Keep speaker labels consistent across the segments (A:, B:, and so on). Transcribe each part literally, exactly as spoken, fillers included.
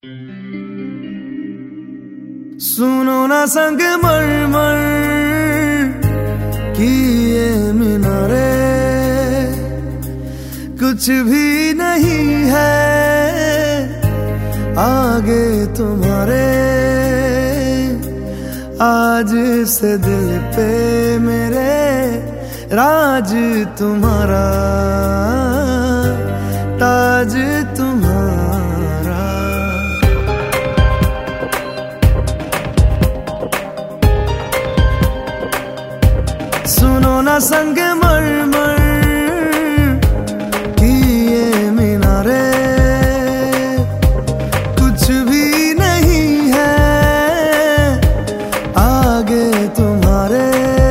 A: सुनो ना संग मरमर की ये मीनारे, कुछ भी नहीं है आगे तुम्हारे। आज से दिल पे मेरे राज तुम्हारा, ताज तुम्हारा। सुनो ना संग मरमर की ये मीनारे, कुछ भी नहीं है आगे तुम्हारे।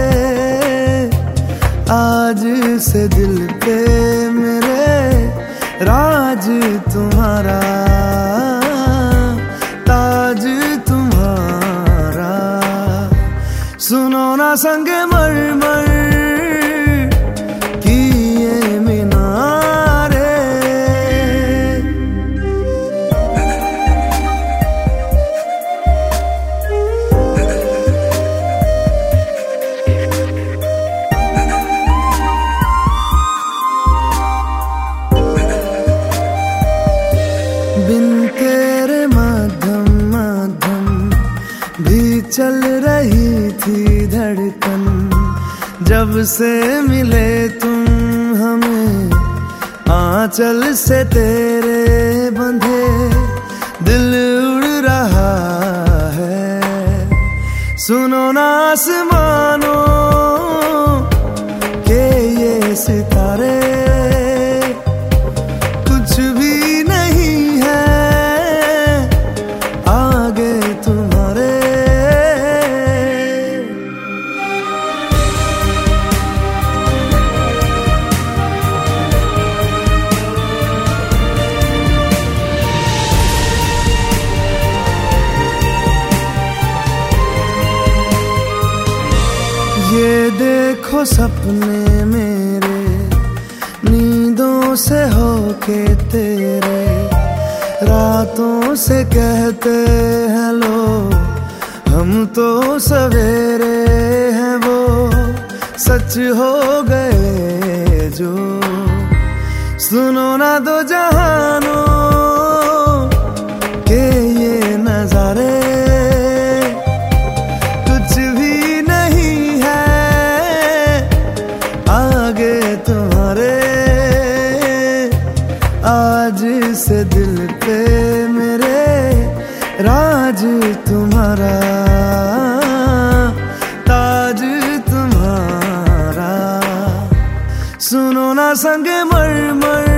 A: आज से दिल पे मेरे राज तुम्हारा, ताज तुम्हारा। सुनो ना संग मरमर की ये मीनारे। बिन तेरे माध्यम माध्यम भी चल रही थी धड़कन। जब से मिले तुम हमें आंचल से तेरे बंधे, दिल उड़ रहा है। सुनो ना आसमानों के ये सितारे, कुछ भी नहीं है आगे तुम्हारे। ये देखो सपने मेरे नींदों से होके तेरे, रातों से कहते हैं लो हम तो सवेरे हैं। वो सच हो गए जो, सुनो ना दो जहानों के ये नजारे। कुछ भी नहीं है आगे तुम्हारे। आज से दिल पे मेरे राज तुम्हारा, ताज तुम्हारा। सुनो ना संग मरमर